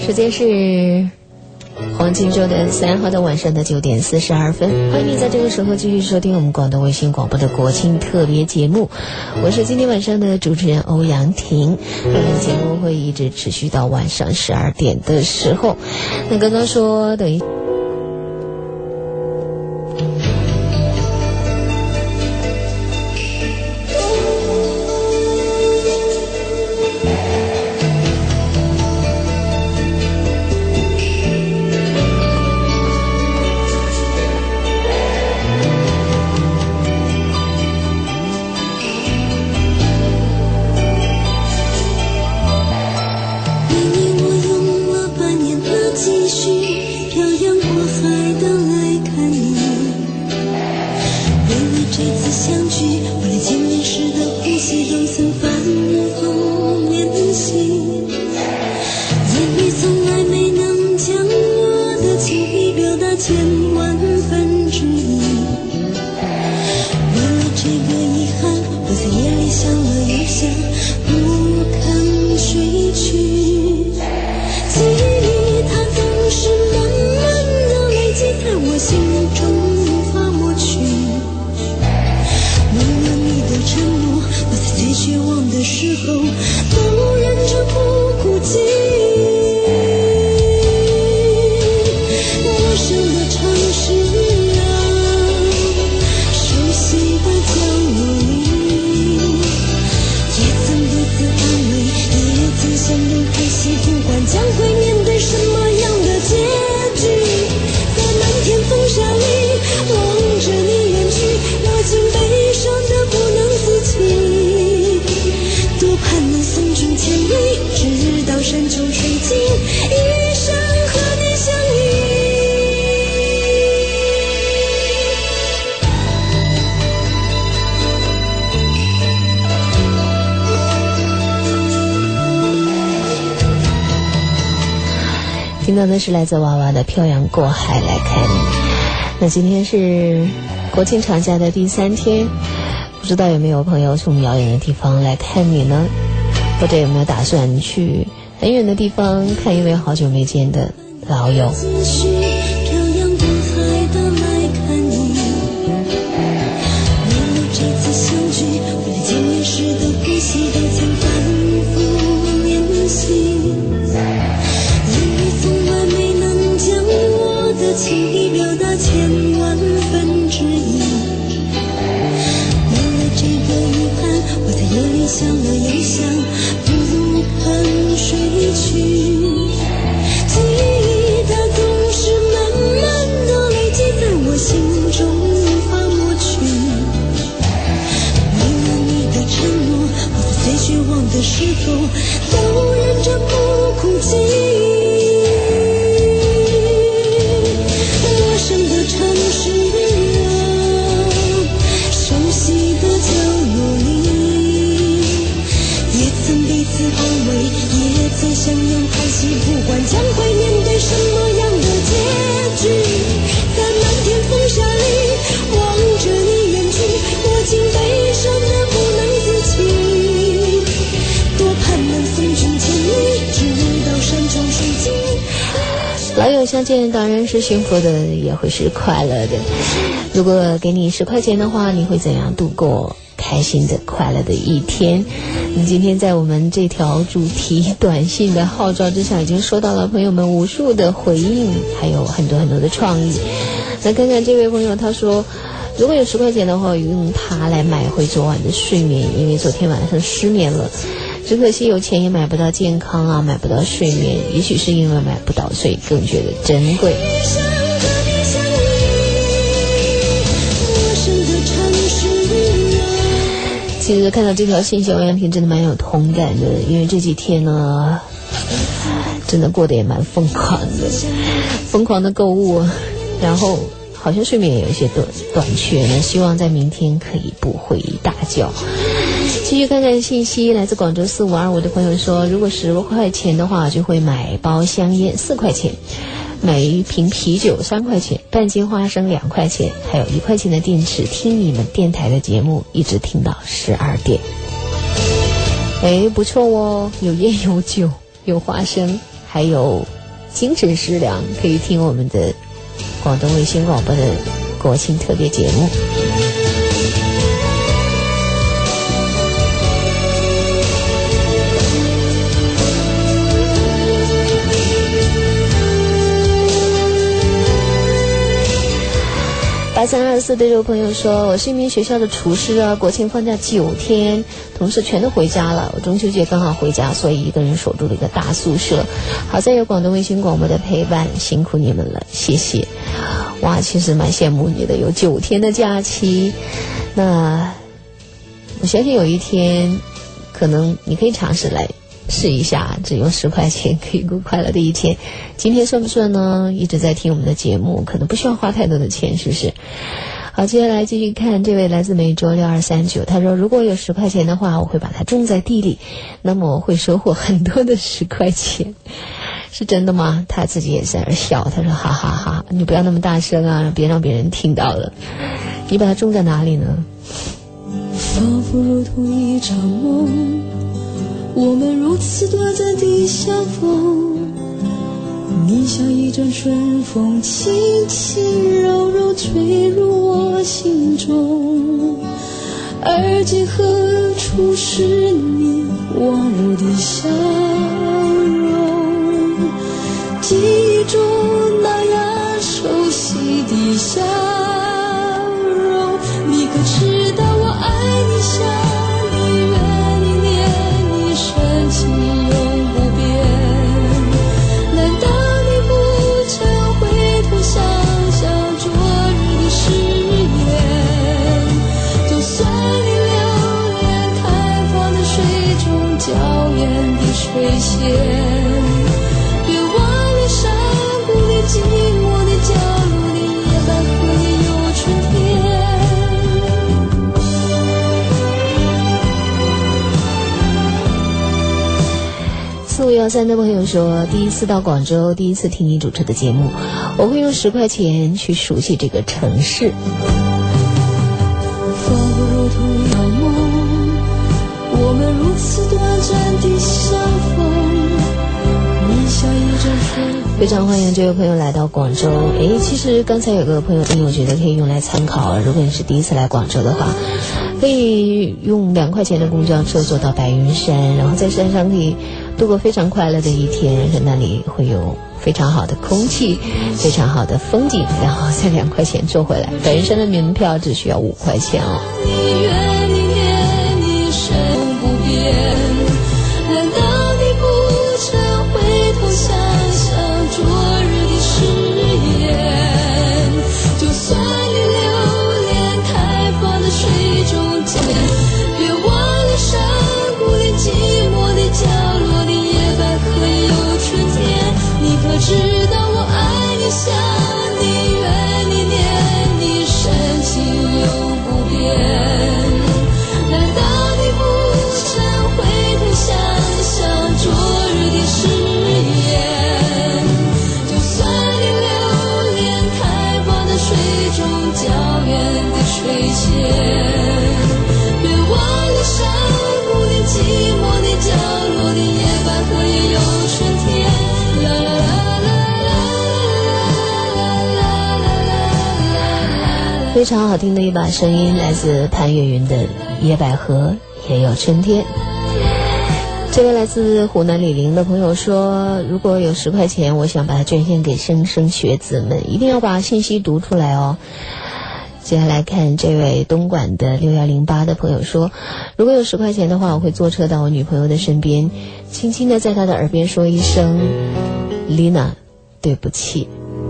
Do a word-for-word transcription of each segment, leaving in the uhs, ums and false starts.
时间是黄金周的三号的晚上的九点四十二分，欢迎你在这个时候继续收听我们广东卫星广播的国庆特别节目。我是今天晚上的主持人欧阳婷，我们节目会一直持续到晚上十二点的时候。那刚刚说等于听到的是来自娃娃的漂洋过海来看你。那今天是国庆长假的第三天，不知道有没有朋友从遥远的地方来看你呢？或者有没有打算去很远的地方看一位好久没见的老友？ 情意表达千万分之一，为了这个遗憾，我在夜里想了又想，不肯睡去。记忆它总是慢慢的累积在我心中，无法抹去。为了你的承诺，我在最绝望的时候都忍着不哭泣。相拥拍戏，不管将会面对什么样的结局，在漫天风沙里望着你远去，我竟悲伤得不能自己。多盼能送君千里，直到山穷水尽。 老友相见当然是幸福的，也会是快乐的。如果给你十块钱的话，你会怎样度过开心的快乐的一天？那今天在我们这条主题短信的号召之下，已经收到了朋友们无数的回应，还有很多很多的创意。那看看这位朋友，他说如果有十块钱的话，我用它来买回昨晚的睡眠，因为昨天晚上失眠了，只可惜有钱也买不到健康啊，买不到睡眠，也许是因为买不到，所以更觉得珍贵。其实看到这条信息，欧阳婷真的蛮有同感的，因为这几天呢真的过得也蛮疯狂的，疯狂的购物，然后好像睡眠也有一些短短缺呢，希望在明天可以补回一大觉。继续看看信息，来自广州四五二五的朋友说，如果十块钱的话就会买包香烟四块钱，买一瓶啤酒三块钱，半斤花生两块钱，还有一块钱的电池，听你们电台的节目一直听到十二点。哎，不错哦，有烟有酒有花生，还有精神食粮，可以听我们的广东卫星广播的国庆特别节目。八三二四对这位朋友说，我是一名学校的厨师啊，国庆放假九天，同事全都回家了，我中秋节刚好回家，所以一个人守住了一个大宿舍，好在有广东卫星广播的陪伴，辛苦你们了，谢谢。哇，其实蛮羡慕你的，有九天的假期。那我相信有一天可能你可以尝试来试一下，只用十块钱可以过快乐的一天。今天顺不顺呢？一直在听我们的节目，可能不需要花太多的钱，是不是？好，接下来继续看这位来自梅州六二三九，他说如果有十块钱的话，我会把它种在地里，那么我会收获很多的十块钱。是真的吗？他自己也在那笑，他说哈哈哈，你不要那么大声啊，别让别人听到了。你把它种在哪里呢？ 仿佛如同一场梦，我们如此短暂地相逢，你像一阵春风，轻轻柔柔吹入我心中。而今何处是你温柔的笑容，记忆中那样熟悉的笑容。你可知道我爱你，想你，怨你，念你，深情永不变。难道你不曾回头想想昨日的誓言？就算你留恋开放的水中娇艳的垂涎，别忘了山谷里寂寞的角落里，野百合里有春天。 四五幺三的朋友说，第一次到广州，第一次听你主持的节目，我会用十块钱去熟悉这个城市。 仿佛如同遥梦，我们如此短暂的相逢，你像一阵风。 非常欢迎这位朋友来到广州。诶，其实刚才有个朋友我觉得可以用来参考，如果你是第一次来广州的话，可以用两块钱的公交车坐到白云山，然后在山上可以度过非常快乐的一天，那里会有非常好的空气，非常好的风景，然后再两块钱坐回来。白云山的门票只需要五块钱哦。 你愿你念你深不变，难道你不曾回头想想昨日的誓言？就算你留恋开放的水中间，别忘了山谷里寂寞的角落里，野百合也有春天。你可知道我爱你，想你，怨你，念你，深情永不变。难道你不曾回头想想昨日的誓言？就算你留恋开放的水中娇艳的垂涎，别忘了山谷里寂寞的角落里，野百合也有春天。啦啦啦啦啦啦啦啦。 非常好听的一把声音，来自潘越云的《野百合也有春天》。这位来自湖南醴陵的朋友说，如果有十块钱，我想把它捐献给莘莘学子们，一定要把信息读出来哦。接下来看这位东莞的六幺零八的朋友说，如果有十块钱的话，我会坐车到我女朋友的身边，轻轻地在她的耳边说一声 Lina 对不起。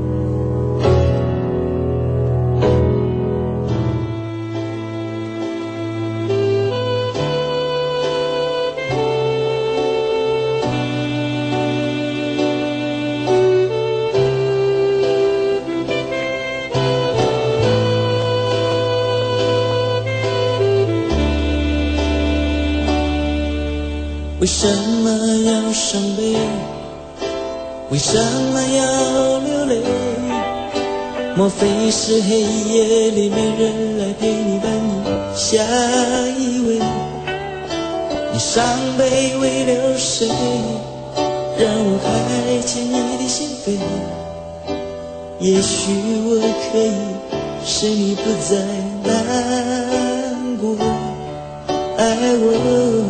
为什么要伤悲？为什么要流泪？莫非是黑夜里没人来陪你伴你下一位？你伤悲为了谁？ 让我开启你的心扉，也许我可以使你不再难过。爱我，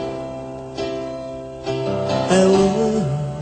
爱我，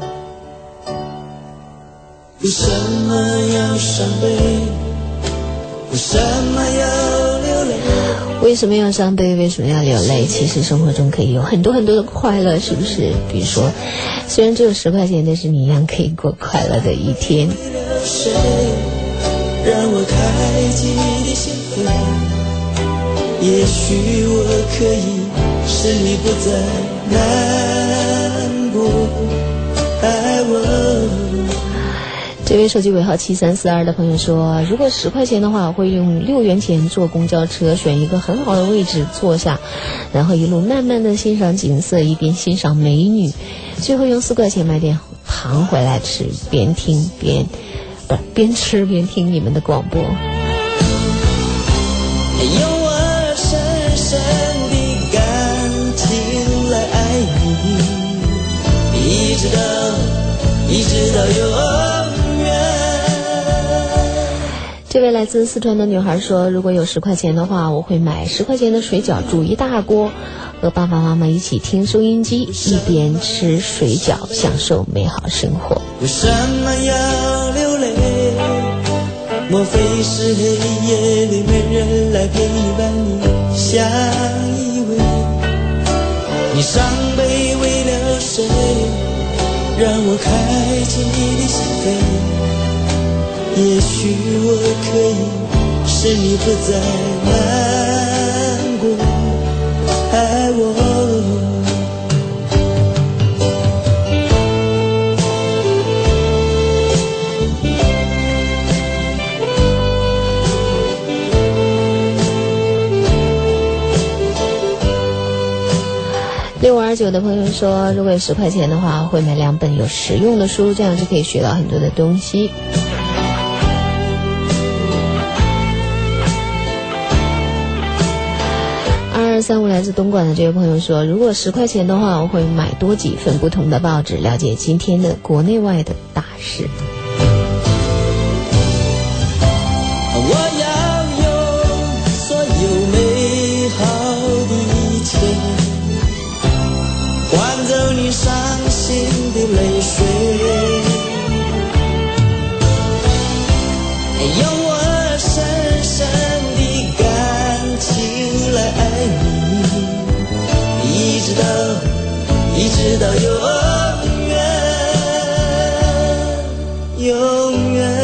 为什么要伤悲？为什么要流泪？ 为什么要伤悲？为什么要流泪？其实生活中可以有很多很多的快乐，是不是？比如说，虽然只有十块钱，但是你一样可以过快乐的一天。 谁让我开启你的心扉？也许我可以使你不再难过。爱我。 这位手机尾号七三四二的朋友说，如果十块钱的话，我会用六元钱坐公交车，选一个很好的位置坐下，然后一路慢慢的欣赏景色，一边欣赏美女，最后用四块钱买点糖回来吃，边听边不边吃边听你们的广播。 用我深深的感情来爱你，一直到一直到永。 这位来自四川的女孩说，如果有十块钱的话，我会买十块钱的水饺煮一大锅，和爸爸妈妈一起听收音机，一边吃水饺享受美好生活。 为什么要流泪？莫非是黑夜里没人来陪你伴你相依偎？你伤悲为了谁？让我开启你的心扉，也许我可以使你不再难过。爱我， 六五二九的朋友说，如果有十块钱的话，会买两本有实用的书，这样就可以学到很多的东西。二三五来自东莞的这位朋友说，如果十块钱的话，我会买多几份不同的报纸，了解今天的国内外的大事。 我要用所有美好的一切换走你伤心的泪水，用我深深的感情来爱你，一直到一直到永远永远。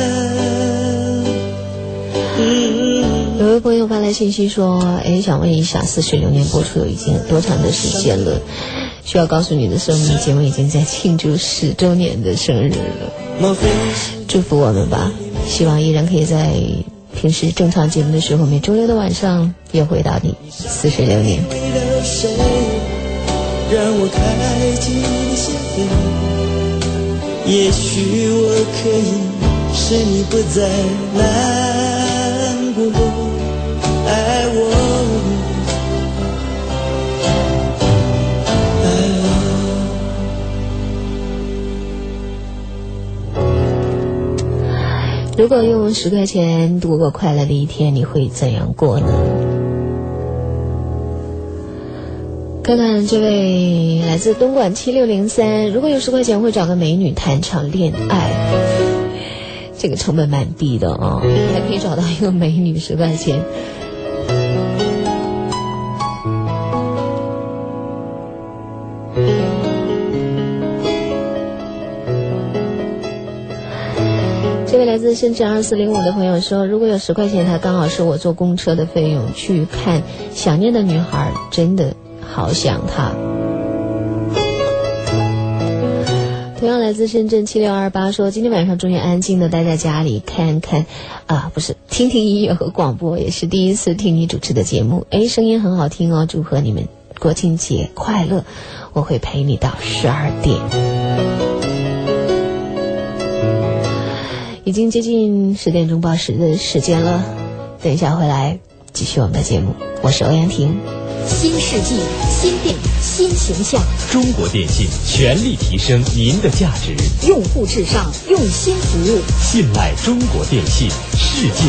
有位朋友发来信息说，哎，想问一下，四十六年播出已经有多长的时间了？需要告诉你的是，我们节目已经在庆祝十周年的生日了，祝福我们吧，希望依然可以在平时正常节目的时候，每周六的晚上又回到你四十六年。 为了谁让我开启你的心扉，也许我可以使你不再难过。爱我， 如果用十块钱度过快乐的一天，你会怎样过呢？看看这位来自东莞七六零三，如果有十块钱会找个美女谈场恋爱，这个成本蛮低的哦，还可以找到一个美女十块钱。这位来自深圳二四零五的朋友说，如果有十块钱，它刚好是我坐公车的费用，去看想念的女孩，真的好想她。同样来自深圳七六二八说，今天晚上终于安静的待在家里，看看啊，不是听听音乐和广播，也是第一次听你主持的节目，哎，声音很好听哦，祝贺你们国庆节快乐，我会陪你到十二点。已经接近十点钟报时的时间了，等一下回来继续我们的节目，我是欧阳婷。 新世纪，新店，新形象。 中国电信全力提升您的价值， 用户至上，用心服务， 信赖中国电信，世界。